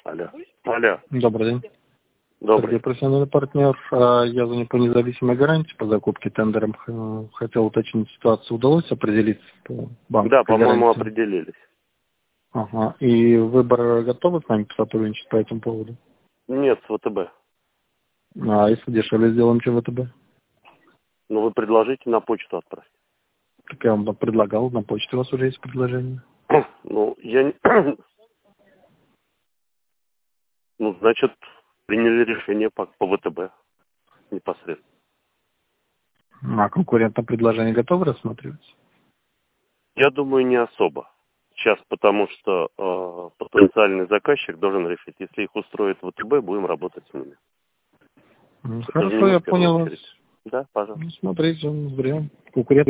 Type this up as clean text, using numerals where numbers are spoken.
Алло. Алло. Добрый день. Добрый. Сергей, профессиональный партнер. Я звоню по независимой гарантии по закупке тендером. Хотел уточнить ситуацию. Удалось определиться по банку? Да, по-моему, определились. Ага. И выбор готовы с нами сотрудничать по этому поводу? Нет, с ВТБ. А если дешевле сделаем, чем ВТБ? Ну, вы предложите, на почту отправить. Так я вам предлагал, на почте у вас уже есть предложение. Ну, я не... Ну, значит, приняли решение по ВТБ непосредственно. А конкурентное предложение готовы рассматривать? Я думаю, не особо. Сейчас, потому что потенциальный заказчик должен решить. Если их устроит ВТБ, будем работать с ними. Хорошо, я понял вас. Да, пожалуйста. Смотрите, вариант. Конкурент